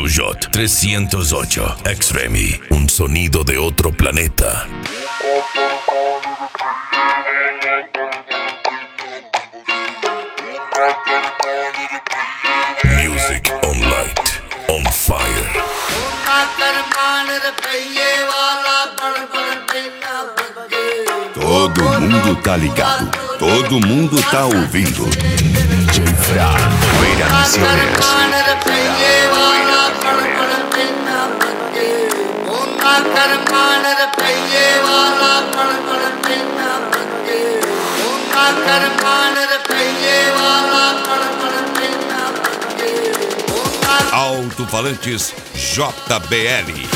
Peugeot 308 X-Remy, un sonido de otro planeta. Music on light, on fire. Todo mundo tá ligado, todo mundo tá ouvindo. DJ Fra, Poeira Misiones. Alto-falantes JBL.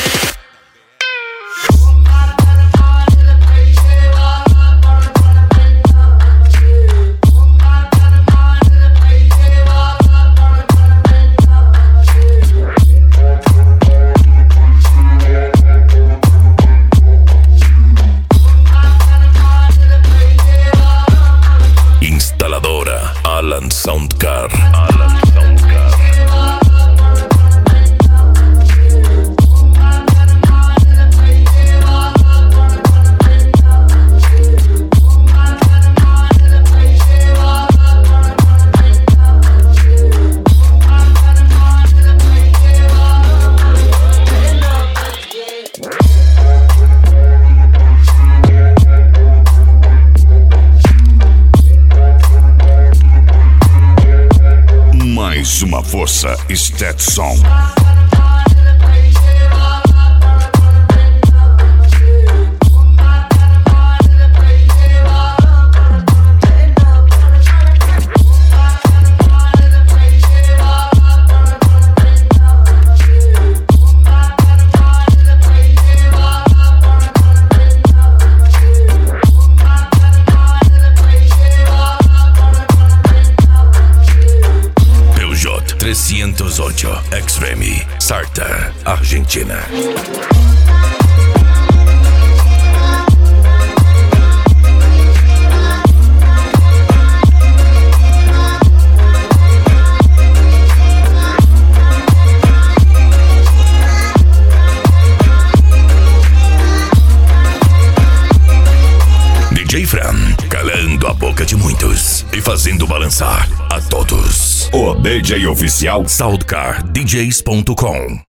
Instaladora Alan Soundcar. Mais uma força Stetson. Peugeot 308 X-Remy, Salta, Argentina. DJ Fran, calando a boca de muitos e fazendo balançar a todos. O DJ oficial SoundcarDJs.com